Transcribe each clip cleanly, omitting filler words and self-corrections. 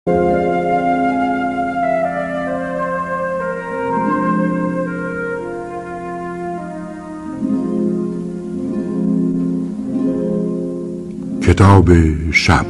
کتاب شب.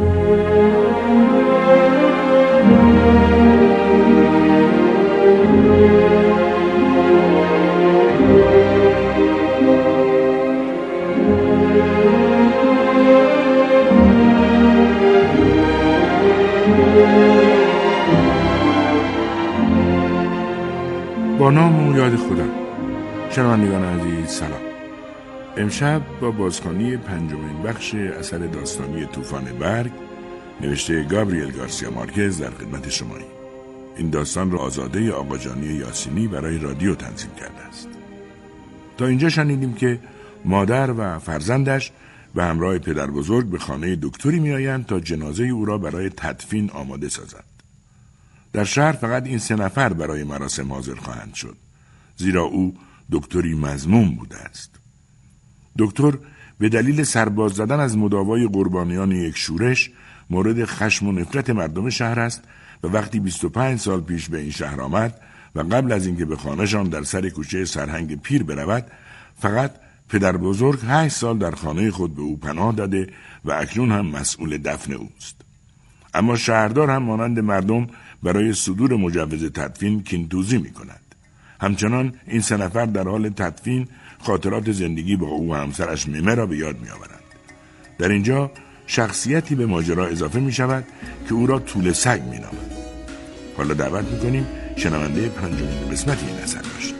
با نام و یاد خدا. شنوندگان عزیز سلام. امشب با بازخوانی پنجمین بخش اثر داستانی طوفان برگ نوشته گابریل گارسیا مارکز در خدمت شماییم. این داستان را آزاده آقاجانی یاسینی برای رادیو تنظیم کرده است. تا اینجا شنیدیم که مادر و فرزندش به همراه پدر بزرگ به خانه دکتری می آیند تا جنازه او را برای تدفین آماده سازند. در شهر فقط این 3 نفر برای مراسم حاضر خواهند شد، زیرا او دکتری مذموم بوده است. دکتر به دلیل سرباز زدن از مداوای قربانیان یک شورش مورد خشم و نفرت مردم شهر است و وقتی 25 سال پیش به این شهر آمد و قبل از اینکه به خانه‌شان در سر کوچه سرهنگ پیر برود، فقط پدر بزرگ 8 سال در خانه خود به او پناه داده و اکنون هم مسئول دفن اوست. اما شهردار هم مانند مردم برای صدور مجوز تدفین کینتوزی می کند. همچنان این 3 نفر در حال تدفین خاطرات زندگی با او و همسرش ممه را به یاد می آورند. در اینجا شخصیتی به ماجرا اضافه می شود که او را طول سگ می نامند. حالا دعوت می کنیم شنونده 5مین قسمت این اثر باشید.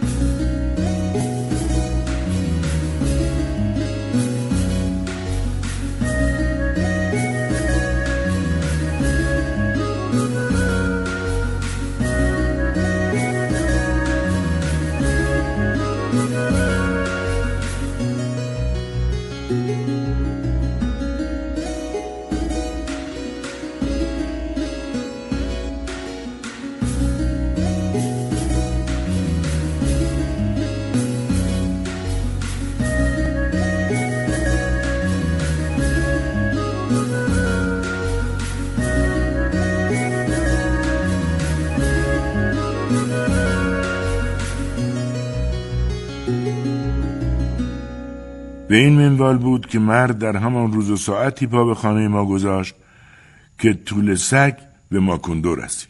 به این منوال بود که مرد در همان روز و ساعتی پا به خانه ما گذاشت که طول سگ به ماکوندو رسید.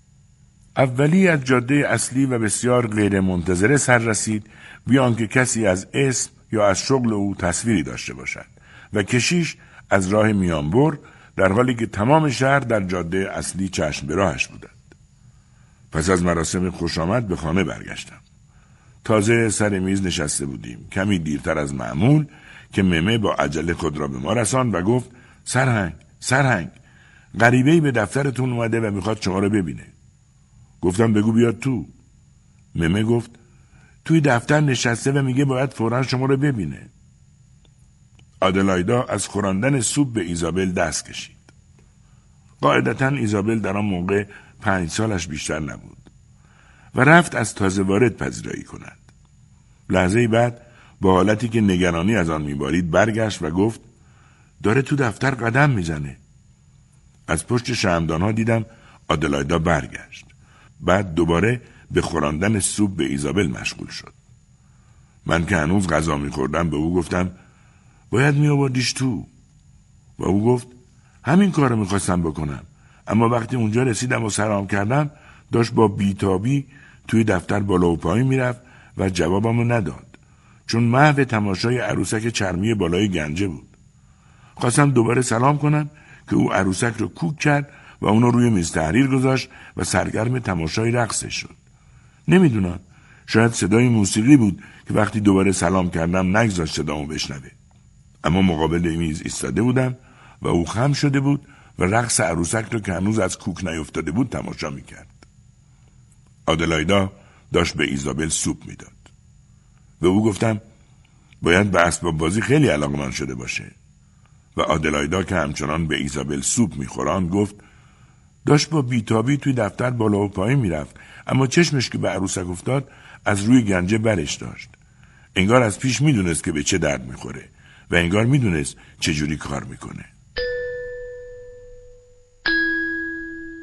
اولی از جاده اصلی و بسیار غیر منتظره سر رسید، بیان که کسی از اسم یا از شغل او تصویری داشته باشد و کشیش از راه میانبر، در حالی که تمام شهر در جاده اصلی چشم به راهش بودند. پس از مراسم خوش آمد به خانه برگشتم. تازه سر میز نشسته بودیم، کمی دیرتر از معمول، که ممه با عجله خود را به ما رساند و گفت سرهنگ غریبه‌ای به دفترتون اومده و میخواد شما را ببینه. گفتم بگو بیاد تو. ممه گفت توی دفتر نشسته و میگه باید فوراً شما را ببینه. آدلایدا از خوراندن سوپ به ایزابل دست کشید. قاعدتاً ایزابل در آن موقع 5 سالش بیشتر نبود و رفت از تازه وارد پذیرایی کند. لحظه‌ای بعد با حالتی که نگرانی از آن میبارید برگشت و گفت داره تو دفتر قدم میزنه. از پشت شمعدان‌ها دیدم آدلایدا برگشت. بعد دوباره به خوراندن سوپ به ایزابل مشغول شد. من که هنوز غذا میخوردم به او گفتم باید میآوردیش تو. و او گفت همین کارو میخواستم بکنم، اما وقتی اونجا رسیدم و سلام کردم داشت با بیتابی توی دفتر بالا و پایین میرفت و جوابمو نداد، چون محو تماشای عروسک چرمی بالای گنجه بود. خواستم دوباره سلام کنم که او عروسک رو کوک کرد و اونو روی میز تحریر گذاشت و سرگرم تماشای رقصش شد. نمیدونم، شاید صدای موسیقی بود که وقتی دوباره سلام کردم نگذاشت صدامو بشنوه. اما مقابل میز ایستاده بودم و او خم شده بود و رقص عروسک رو که هنوز از کوک نیفتاده بود تماشا میکرد. آدلایدا داشت به ایزابل سوپ میداد. و او گفتم باید به اسباب بازی خیلی علاقه‌مند شده باشه. و آدلایدا که همچنان به ایزابل سوپ میخوراند گفت داشت با بیتابی توی دفتر بالا و پایین میرفت، اما چشمش که به عروسک افتاد از روی گنجه برش داشت. انگار از پیش میدونست که به چه درد میخوره و انگار میدونست چجوری کار میکنه.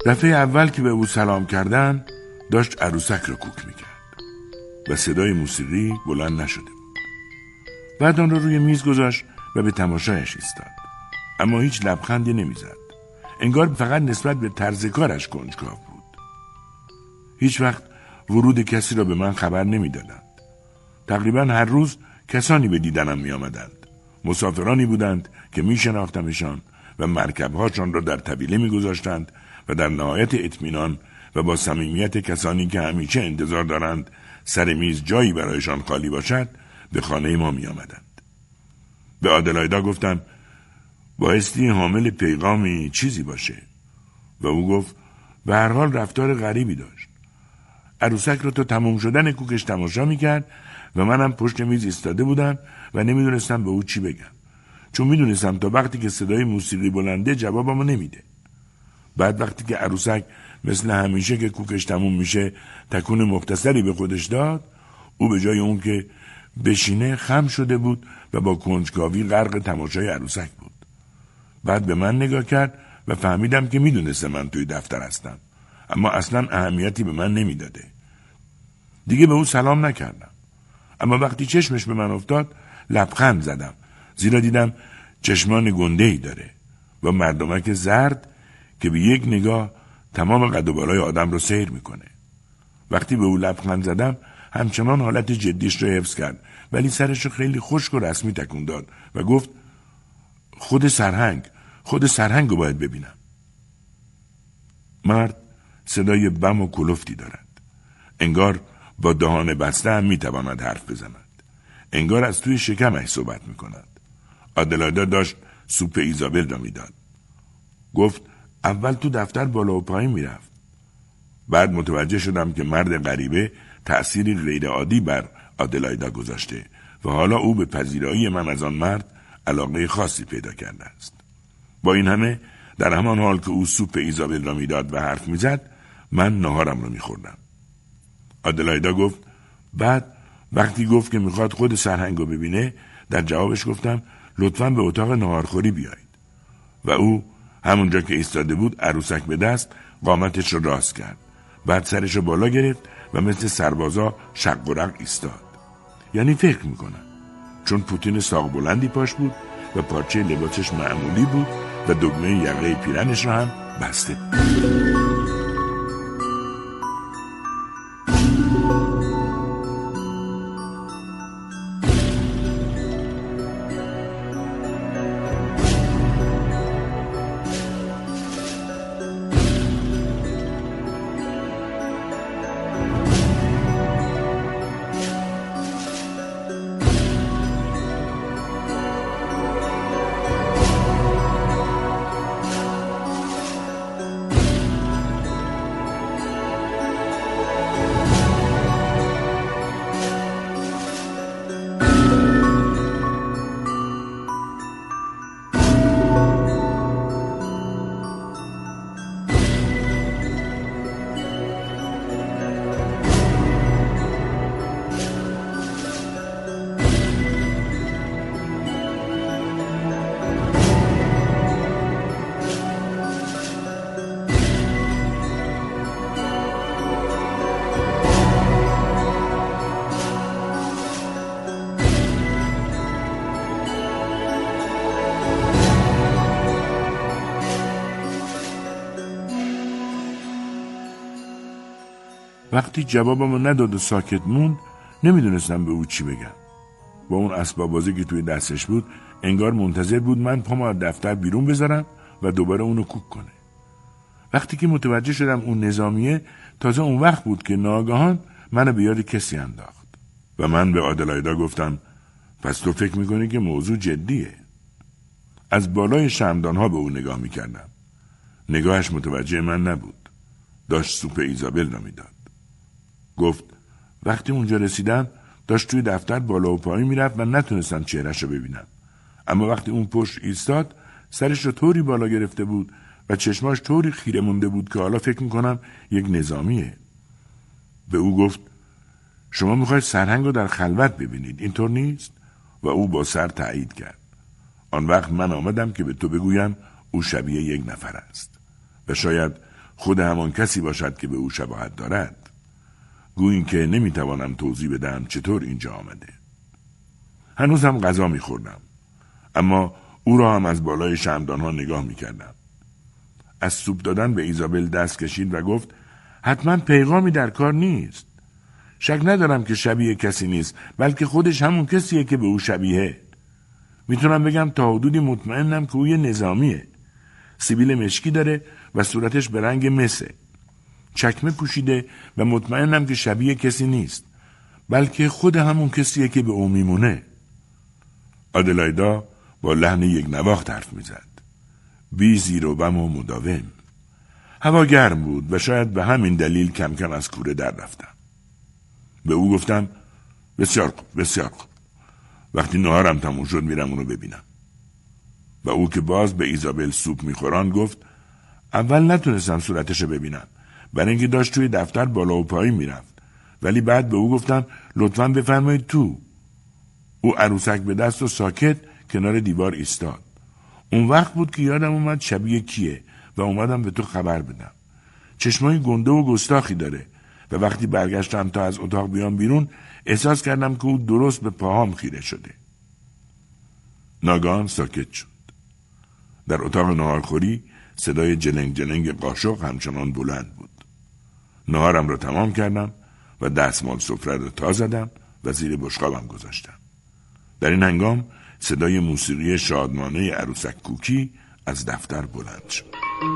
دفعه اول که به او سلام کردن داشت عروسک را کوک میکرد و صدای موسیقی بلند نشده بود. بعد آن را روی میز گذاشت و به تماشایش ایستاد، اما هیچ لبخندی نمیزد. انگار فقط نسبت به طرز کارش کنجکاو بود. هیچ وقت ورود کسی را به من خبر نمیدادند. تقریبا هر روز کسانی به دیدنم می آمدند. مسافرانی بودند که می شناختمشان و مرکبهاشان را در طویله می گذاشتند و در نهایت اطمینان و با صمیمیت کسانی که همیشه انتظار دارند سر میز جایی برایشان خالی باشد به خانه ما می آمدند. به آدلایدا گفتم بایستی حامل پیغامی چیزی باشه و او گفت به هر حال رفتار غریبی داشت. عروسک را تا تمام شدن کوکش تماشا می کرد و منم پشت میز ایستاده بودم و نمیدونستم به او چی بگم، چون میدونستم تا وقتی که صدای موسیقی بلنده جوابمو نمیده. بعد وقتی که عروسک مثل همیشه که کوکش تموم میشه تکون مختصری به خودش داد، او به جای اون که بشینه خم شده بود و با کنجکاوی غرق تماشای عروسک بود. بعد به من نگاه کرد و فهمیدم که میدونسته من توی دفتر هستم، اما اصلا اهمیتی به من نمیداده. دیگه به او سلام نکردم، اما وقتی چشمش به من افتاد لبخند زدم، زیرا دیدم چشمان گنده‌ای داره و مردمک زرد که به یک نگاه تمام قد و بالای آدم رو سیر میکنه. وقتی به او لبخند زدم همچنان حالت جدیش رو حفظ کرد، ولی سرش رو خیلی خشک و رسمی تکون داد و گفت خود سرهنگ رو باید ببینم. مرد صدای بم و کلفتی دارد. انگار با دهان بسته هم میتواند حرف بزند. انگار از توی شکمش صحبت میکند. آدلایدا داشت سوپ ایزابل را میداد. گفت اول تو دفتر بالا و پایین میرفت. بعد متوجه شدم که مرد غریبه تأثیری غیر عادی بر آدلایدا گذاشته و حالا او به پذیرایی من از آن مرد علاقه خاصی پیدا کرده است. با این همه در همان حال که او سوپ ایزابل را میداد و حرف میزد، من ناهارم را میخوردم. آدلایدا گفت بعد وقتی گفت که میخواد خود سرهنگ رو ببینه، در جوابش گفتم لطفاً به اتاق ناهارخوری بیایید و او همونجا که ایستاده بود عروسک به دست قامتش رو راست کرد. بعد سرش رو بالا گرفت و مثل سربازا شق و رق ایستاد. یعنی فکر میکنم، چون پوتین ساق بلندی پاش بود و پارچه لباسش معمولی بود و دگمه یقه پیرنش رو هم بسته بود. وقتی جوابمو نداد و ساکت موند، نمیدونستم به او چی بگم. با اون اسباب بازی که توی دستش بود انگار منتظر بود من پامو از دفتر بیرون بذارم و دوباره اونو کوک کنه. وقتی که متوجه شدم اون نظامیه، تازه اون وقت بود که ناگهان منو به یاد کسی انداخت و من به آدلایدا گفتم پس تو فکر میکنی که موضوع جدیه؟ از بالای شمعدان‌ها به او نگاه میکردم. نگاهش متوجه من نبود. داشت سوپ ایزابل را میداد. گفت وقتی اونجا رسیدم داشت توی دفتر بالا و پایین میرفت و نتونستم چهرهش رو ببینم. اما وقتی اون پشت ایستاد سرش رو طوری بالا گرفته بود و چشماش طوری خیره مونده بود که حالا فکر میکنم یک نظامیه. به او گفت شما میخواید سرهنگ رو در خلوت ببینید، اینطور نیست؟ و او با سر تایید کرد. آن وقت من آمدم که به تو بگویم او شبیه یک نفر است و شاید خود همان کسی باشد که به او شباهت دارد، گویی که نمیتوانم توضیح بدم چطور اینجا آمده. هنوزم غذا میخوردم، اما او را هم از بالای شمعدانها نگاه میکردم. از سوپ دادن به ایزابل دست کشید و گفت حتما پیغامی در کار نیست. شک ندارم که شبیه کسی نیست، بلکه خودش همون کسیه که به او شبیه. میتونم بگم تا حدودی مطمئنم که او یه نظامیه. سیبیل مشکی داره و صورتش به رنگ مسه. چکمه پوشیده و مطمئنم که شبیه کسی نیست، بلکه خود همون کسیه که به او میمونه. آدلایدا با لحن یک نواخت حرف میزد، بی زیر و بم و مداوم. هوا گرم بود و شاید به همین دلیل کم کم از کوره در رفتم. به او گفتم بسیار خوب، بسیار خوب. وقتی نهارم تموم شد میرم اونو ببینم. و او که باز به ایزابل سوپ میخوران گفت اول نتونستم صورتشو ببینم، برای اینکه داشت توی دفتر بالا و پایین میرفت، ولی بعد به او گفتم لطفاً بفرمایید تو. او عروسک به دست و ساکت کنار دیوار ایستاد. اون وقت بود که یادم اومد شبیه کیه و اومدم به تو خبر بدم. چشمای گنده و گستاخی داره و وقتی برگشتم تا از اتاق بیام بیرون احساس کردم که او درست به پاهام خیره شده. ناگهان ساکت شد. در اتاق نهارخوری صدای جلنگ جلنگ قاشق همچنان بلند بود. نهارم را تمام کردم و دستمال سفره را تا زدم و زیر بشقابم گذاشتم. در این هنگام صدای موسیقی شادمانه عروسک کوکی از دفتر بلند شد.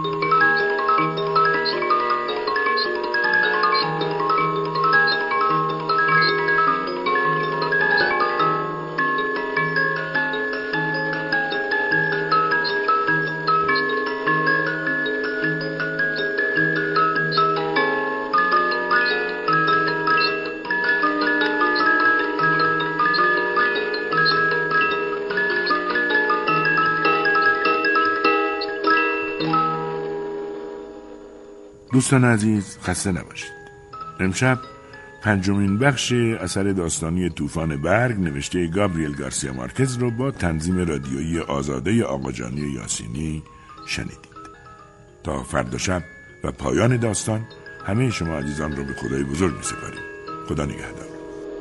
دوستان عزیز، خسته نباشید. امشب 5مین بخش اثر داستانی طوفان برگ نوشته گابریل گارسیا مارکز رو با تنظیم رادیویی آزاده آقاجانی یاسینی شنیدید. تا فردا شب و پایان داستان همه شما عزیزان رو به خدای بزرگ می‌سپاریم. خدا نگهدار.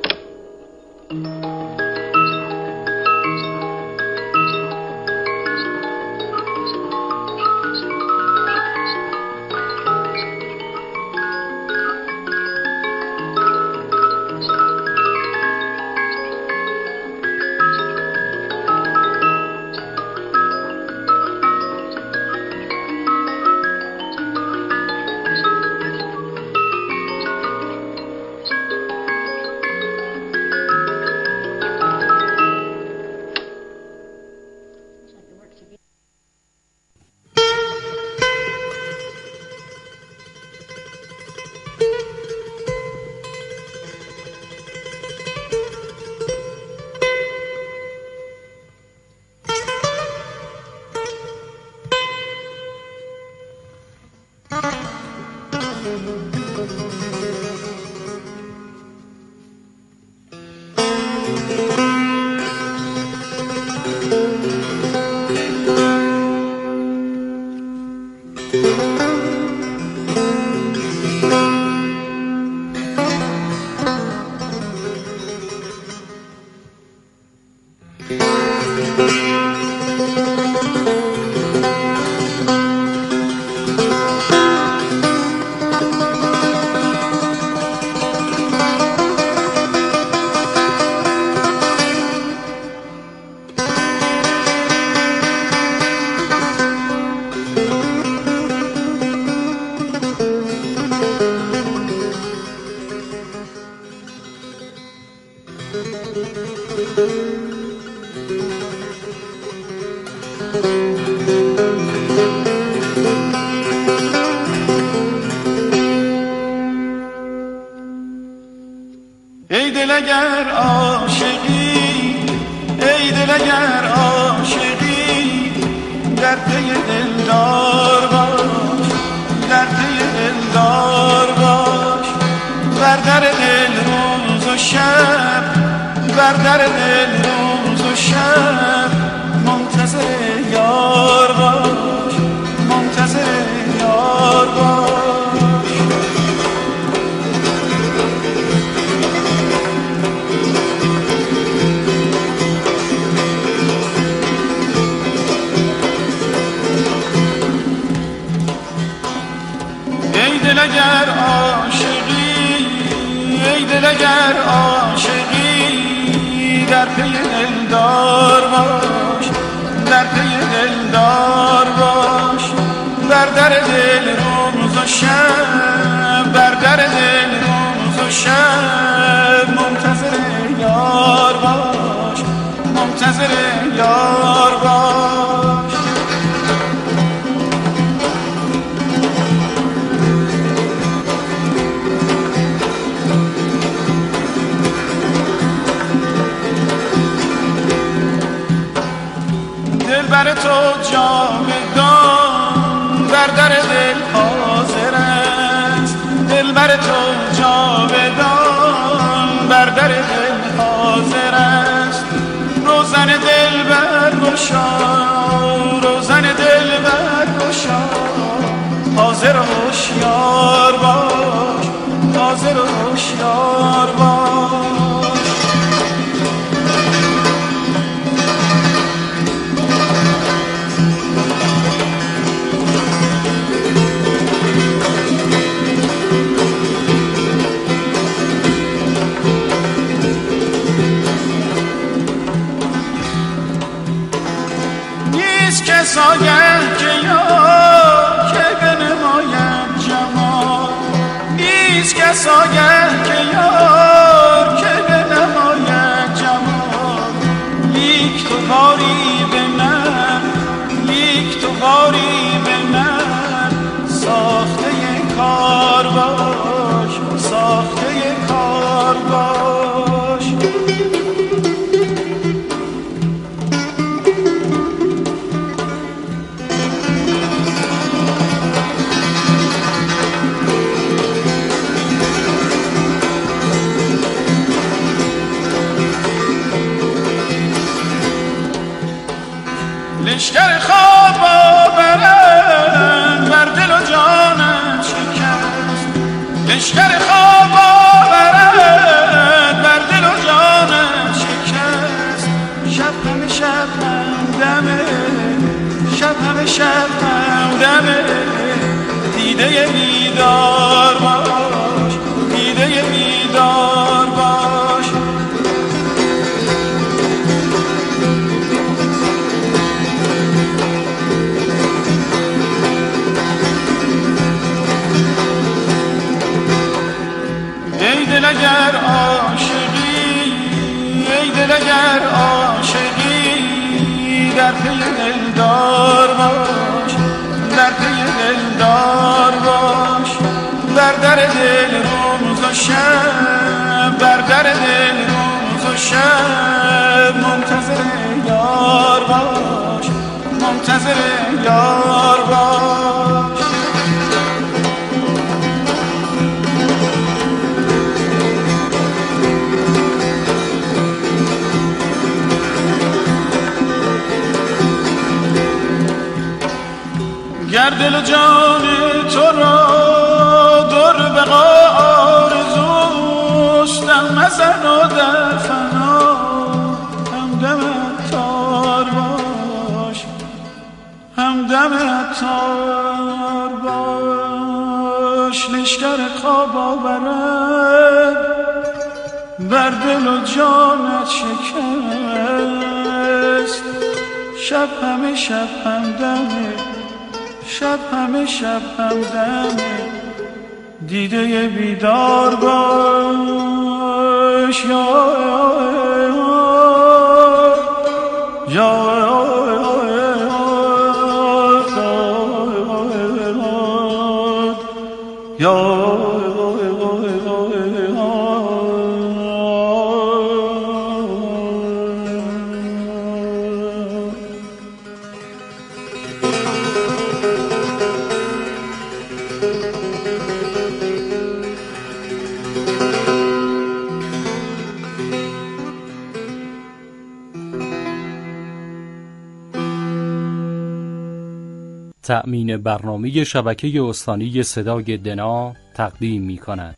ای دل اگر عاشقی، ای دل اگر عاشقی، در پی دلدار باش، در پی دلدار باش. بر در دل روز و شب، بر در دل روز و شب، منتظر یار باش، منتظر یار باش. دل اگر عاشقی در پی دلدار باش، در پی دلدار باش، بر در دل روز و شب، بر در دل روز و شب منتظر یار باش، منتظر یار باش. دل بر تو جاودان بر در دل حاضر است، دل بر تو جاودان بر در دل حاضر است. روزن دل برگشا، روزن دل برگشا، حاضر و هوشیار باش، حاضر و هوشیار باش. سایه که یار که بنماید جمال، نیست که سایه که یار که بنماید جمال. لیک تو باری به من، لیک تو باری به من، ساخته کار باش، ساخته کار باش. لشکر خواب آورند بر دل و جانم شکست، لشکر خواب آورند بر دل و جانم شکست. شب همه شب همدمه، شب همه شب همدمه، دیده بیدار باش، دیده بیدار باش. ای دل اگر عاشقی، ای دل اگر عاشقی در پی دلدار باش، در پی دلدار باش. بر در دل روز و شب، بر در دل روز و شب منتظر یار باش، منتظر یار باش. گر دل و جان تو را در بقا آرزوست، دم مزن و در فنا همدم عطار باش، همدم عطار باش. لشکر خواب آورد بر دل و جانت شکست. شب همه شب همدمه، شب همه شب همدمه، دیده بیدار باش. یا یا تأمین برنامه شبکه استانی صدای دنا تقدیم می‌کند.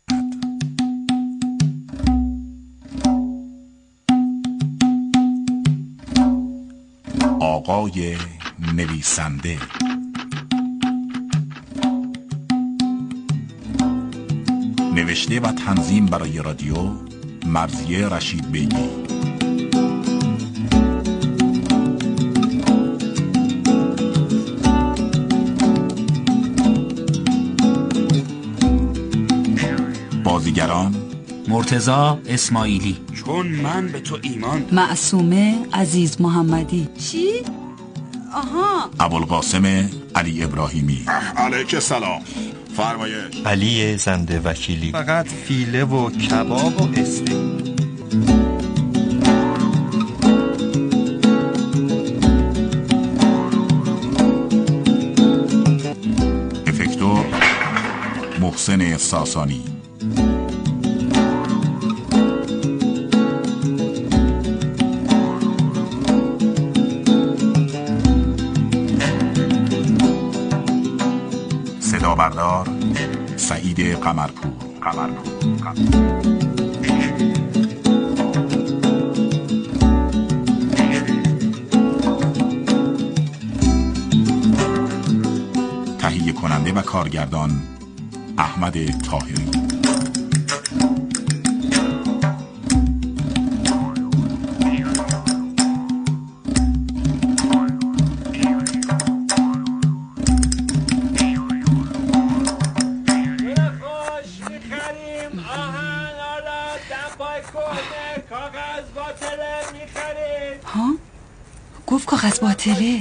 آقای نویسنده نوشته و تنظیم برای رادیو مرضیه رشید بیگی. بازیگران مرتضی اسماعیلی، چون من به تو ایمان، معصومه عزیز محمدی. چی؟ آها. ابوالقاسم علی ابراهیمی. علیک سلام. فرمایش. علی زنده وکیلی. فقط فیله و کباب و استیک. افکتور محسن ساسانی. صدا بردار سعید قمرپور. تهیه کننده و کارگردان احمد طاهری. ها؟ گفت کاغذ باطله.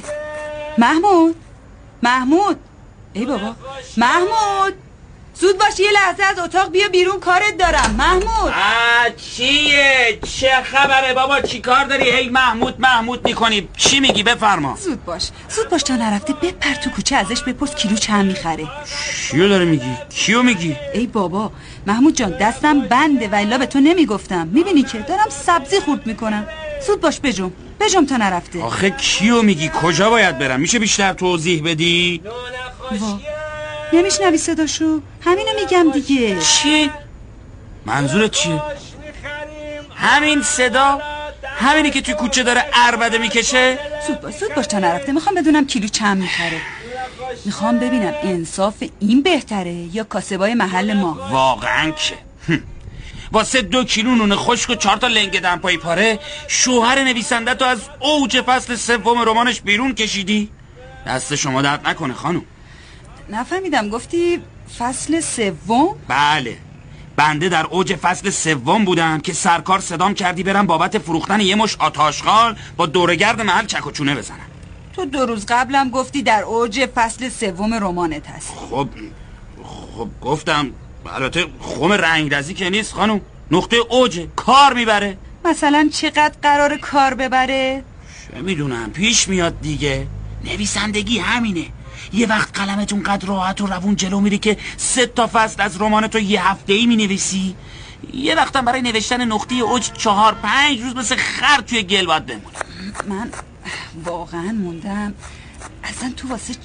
محمود ای بابا محمود، زود باش یه لحظه از اتاق بیا بیرون، کارت دارم. محمود چیه؟ چه خبره بابا؟ چی کار داری؟ هی محمود میکنی؟ چی میگی؟ بفرما. زود باش تا نرفته بپر تو کوچه، ازش بپرس کیلو چند میخره. چیو داری میگی؟ کیو میگی؟ ای بابا محمود جان، دستم بنده و الا به تو نمیگفتم. میبینی که دارم سبزی خورد میکنم. زود باش بجم تا نرفته. آخه کیو میگی؟ کجا باید برم؟ میشه بیشتر توضیح بدی؟ وا نمیشنوی صداشو؟ همینو میگم دیگه. چی؟ منظورت چیه؟ همین صدا؟ همینی که توی کوچه داره عربده میکشه؟ زود باش تا نرفته. میخوام بدونم کیلو چند میخره. میخوام ببینم انصاف این بهتره یا کاسبای محل ما. واقعا که واسه 2 کیلو نون خشک و 4 تا لنگ دمپایی پاره شوهر نویسنده تو از اوج فصل 3 رمانش بیرون کشیدی؟ دست شما درد نکنه خانم. نفهمیدم، گفتی فصل 3؟ بله، بنده در اوج فصل 3 بودم که سرکار صدام کردی برم بابت فروختن یه مش آتاشغال با دورگرد محل چک و چونه بزنم. تو 2 روز قبلم گفتی در اوج فصل 3 رمانت هست. خب گفتم. البته خم رنگرزی که نیست خانم، نقطه اوج کار میبره. مثلا چقدر قرار کار ببره؟ چه میدونم، پیش میاد دیگه. نویسندگی همینه، یه وقت قلمتون قدر راحت و روون جلو میری که 3 تا فصل از رمانتو یه هفته‌ای مینویسی. یه وقتم برای نوشتن نقطه اوج 4-5 روز مثل خر توی گل باید بمونم. من واقعا موندم اصلا تو واسه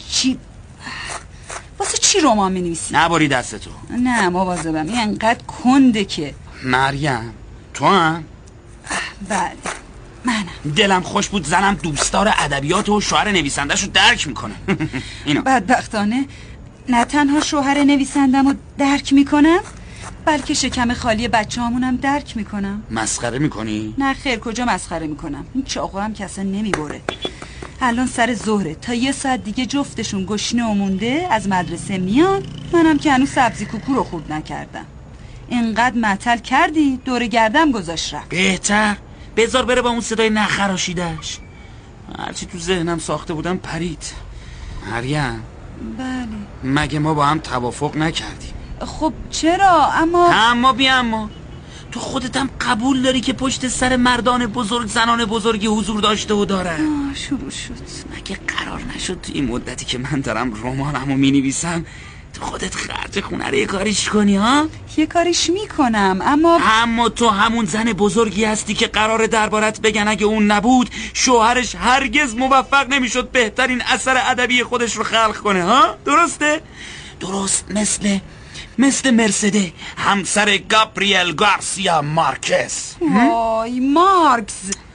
چی رمان می‌نویسی؟ نباری دستتو. نه مواظبم، این انقدر کنده که. مریم تو هم؟ بله منم. دلم خوش بود زنم دوستدار ادبیات و شوهر نویسنده‌شو درک میکنه. اینو بدبختانه نه تنها شوهر نویسنده‌مو درک میکنم، بلکه شکم خالی بچه‌هامونم درک میکنم. مسخره میکنی؟ نه خیر، کجا مسخره میکنم؟ این چاقو هم که اصلا نمیبره. الان سر ظهره، تا 1 ساعت دیگه جفتشون گشنه و مونده از مدرسه میان. منم که هنوز سبزی کوکو رو خورد نکردم. اینقدر معطل کردی دور گردم گذاشت رفت. بهتر بذار بره با اون صدای نخراشیدش. هرچی تو ذهنم ساخته بودم پرید. مریم بله. مگه ما با هم توافق نکردیم؟ خب چرا؟ اما تو خودت هم قبول داری که پشت سر مردان بزرگ زنان بزرگی حضور داشته و دارن. شروع شد. مگه قرار نشد تو این مدتی که من دارم رمانمو مینویسم تو خودت خرج خونه رو یه کاریش کنی ها؟ یه کاریش میکنم اما تو همون زن بزرگی هستی که قراره دربارت بگن اگه اون نبود شوهرش هرگز موفق نمیشد بهترین اثر ادبی خودش رو خلق کنه ها؟ درسته؟ درست مثل مرسده همسر گابریل گارسیا مارکز. وای مارکس.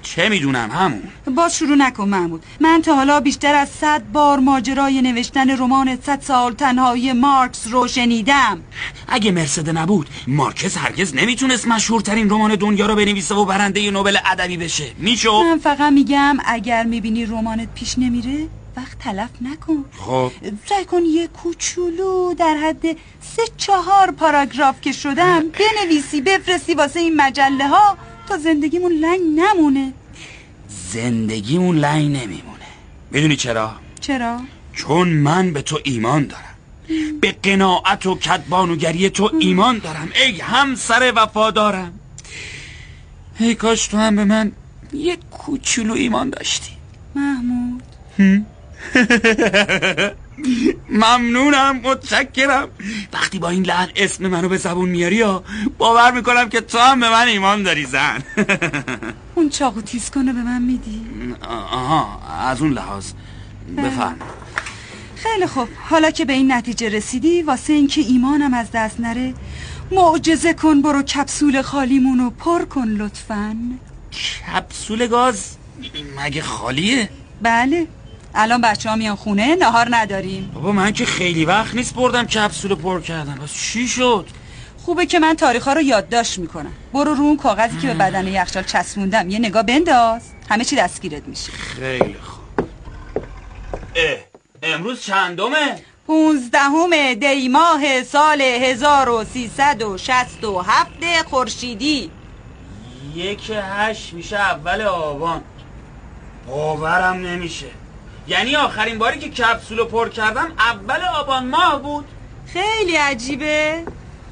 چه میدونم همون. باز شروع نکن محمود. من تا حالا بیشتر از 100 بار ماجرای نوشتن رمان 100 سال تنهایی مارکس رو شنیدم. اگه مرسده نبود مارکس هرگز نمیتونست مشهورترین رمان دنیا رو بنویسه و برنده نوبل ادبی بشه. میشد. من فقط میگم اگر میبینی رمانت پیش نمیره وقت تلف نکن. خب سعی کن یه کوچولو در حد 3-4 پاراگراف که شدم بنویسی بفرستی واسه این مجله ها تا زندگیمون لنگ نمونه. زندگیمون لنگ نمیمونه. میدونی چرا؟ چرا؟ چون من به تو ایمان دارم. به قناعت و کدبانوگری تو ایمان دارم. ای همسر وفادارم. ای کاش تو هم به من یه کوچولو ایمان داشتی محمود. ممنونم، متشکرم. وقتی با این لحن اسم منو به زبون میاری ها باور میکنم که تو هم به من ایمان داری زن. اون چاقو تیز کنه به من میدی؟ آها از اون لحاظ بفرم. خیلی خوب، حالا که به این نتیجه رسیدی واسه این که ایمانم از دست نره معجزه کن، برو کپسول خالیمونو پر کن لطفاً. کپسول گاز مگه خالیه؟ بله، الان بچه ها میان خونه، نهار نداریم. بابا من که خیلی وقت نیست بردم کپسول پر کردم. بس چی شد؟ خوبه که من تاریخ‌ها رو یادداشت میکنم. برو رو اون کاغذی که به بدن یخچال چسبوندم یه نگاه بنداز، همه چی دستگیرت میشه. خیلی خوب. امروز چندمه؟ 15 دی ماه سال 1367 خورشیدی. 1/8 میشه اول آبان. باورم نمیشه. یعنی آخرین باری که کپسولو پر کردم اول آبان ماه بود. خیلی عجیبه.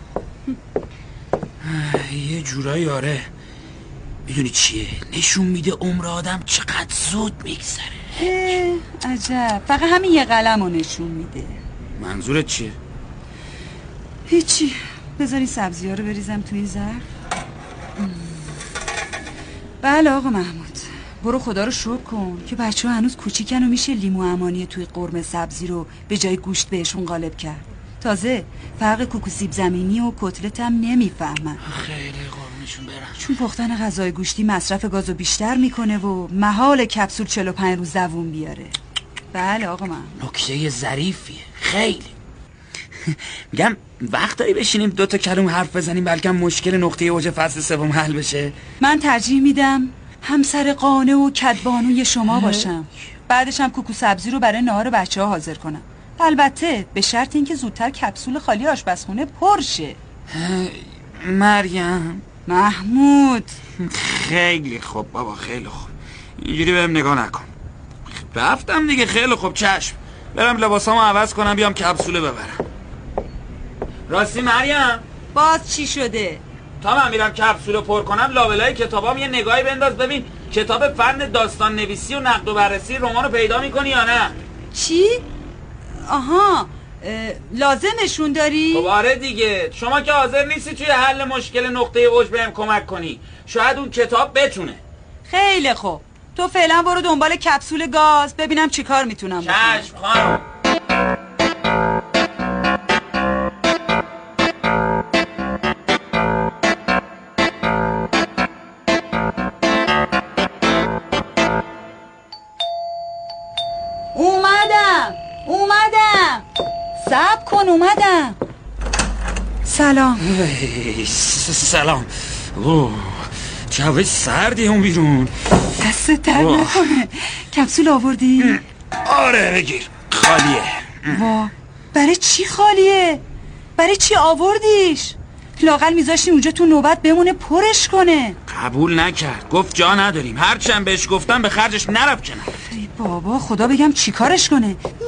یه جورایی آره. میدونی چیه؟ نشون میده عمر آدم چقدر زود میگذره. عجب، فقط همین یه قلم رو نشون میده. منظورت چیه؟ هیچی. بذاری سبزی ها رو بریزم توی ظرف. بله آقا محمود، برو خدا رو شکر کن که بچه ها هنوز کوچیکن و میشه لیمو امانی توی قرمه سبزی رو به جای گوشت بهشون غالب کرد. تازه فرق کوکو سیب زمینی و کتلت هم نمیفهمن. خیلی قربونشون برم. چون پختن غذای گوشتی مصرف گازو بیشتر میکنه و محال کپسول 45 روز دووم بیاره. بله آقا من. نکته ظریفیه خیلی. میگم وقت داری بشینیم 2 کلم حرف بزنیم بلکه مشکل نقطه اوج فصل سوم حل بشه. من ترجیح میدم همسر قانع و کدبانوی شما باشم. بعدش هم کوکو سبزی رو برای نهار بچه ها حاضر کنم. البته به شرط اینکه زودتر کپسول خالی آشپزخونه پر شه. مریم. محمود. خیلی خوب بابا، خیلی خوب. اینجوری بهم نگاه نکن. رفتم دیگه. خیلی خوب، چشم. برم لباسامو عوض کنم بیام کپسوله ببرم. راستی مریم، باز چی شده؟ تا من میرم کپسولو پر کنم لابلای کتابام یه نگاهی بنداز ببین کتاب فن داستان نویسی و نقد و بررسی رمانو پیدا میکنی یا نه. چی؟ آها، لازمشون داری؟ خب آره دیگه. شما که حاضر نیستی توی حل مشکل نقطه اوج بهم کمک کنی. شاید اون کتاب بتونه. خیلی خوب، تو فعلا برو دنبال کپسول گاز ببینم چی کار میتونم بکنم. چشم خانم. اومدم. صبر کن، اومدم. سلام. سلام. چه هوای سردی اون بیرون. دست در نکنه. کپسول آوردی؟ آره بگیر. خالیه. وا، برای چی خالیه؟ برای چی آوردیش؟ لااقل میذاشتیم اونجا تو نوبت بمونه پرش کنه. قبول نکرد، گفت جا نداریم. هرچند بهش گفتم به خرجش نرفت. کنه ای بابا، خدا بگم چی کارش کنه.